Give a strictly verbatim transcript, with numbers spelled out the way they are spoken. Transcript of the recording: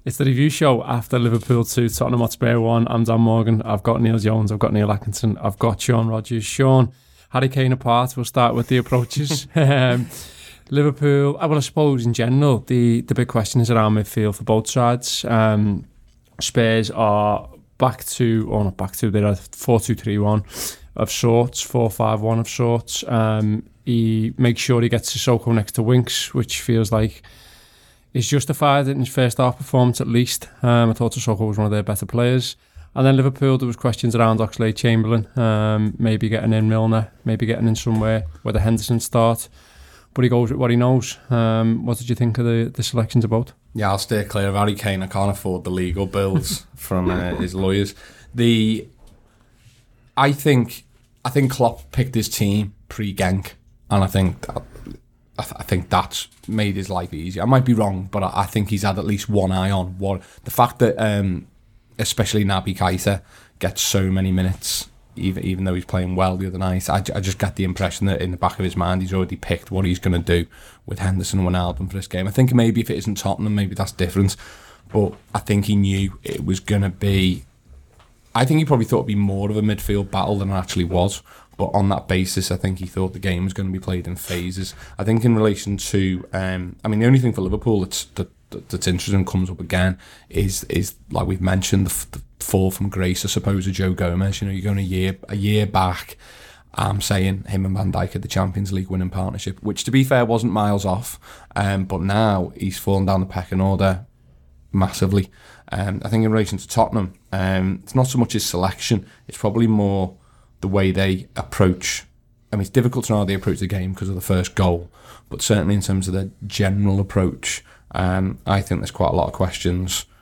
It's the review show after Liverpool two, Tottenham Hotspur one. I'm Dan Morgan. I've got Neil Jones. I've got Neil Atkinson. I've got Sean Rogers. Sean, Harry Kane apart. We'll start with the approaches. um, Liverpool, well, I suppose in general, the, the big question is around midfield for both sides. Um, Spurs are back to, or not back to, they're a four two three one of sorts, four five one of sorts. Um, he makes sure he gets Sissoko next to Winks, which feels like is justified in his first half performance at least. Um, I thought Sissoko was one of their better players. And then Liverpool, there was questions around Oxlade-Chamberlain, um, maybe getting in Milner, maybe getting in somewhere where the Henderson start. But he goes with what he knows. Um, what did you think of the, the selections about? Yeah, I'll stay clear of Harry Kane. I can't afford the legal bills from uh, his lawyers. The, I think, I think Klopp picked his team pre-Genk, and I think that, I, th- I think that's made his life easier. I might be wrong, but I, I think he's had at least one eye on what the fact that, um, especially Naby Keita gets so many minutes, even even though he's playing well the other night. I, I just get the impression that in the back of his mind, he's already picked what he's going to do with Henderson and Wijnaldum for this game. I think maybe if it isn't Tottenham, maybe that's different. But I think he knew it was going to be. I think he probably thought it'd be more of a midfield battle than it actually was. But on that basis, I think he thought the game was going to be played in phases. I think in relation to, um, I mean, the only thing for Liverpool that's that, that's interesting comes up again is is like we've mentioned the, the fall from grace, I suppose, of Joe Gomez. You know, you're going a year a year back. I'm saying him and Van Dijk had the Champions League winning partnership, which to be fair wasn't miles off. Um, but now he's fallen down the pecking order massively. Um, I think in relation to Tottenham, um, it's not so much his selection; it's probably more the way they approach. I mean, it's difficult to know how they approach the game because of the first goal, but certainly in terms of their general approach, um, I think there's quite a lot of questions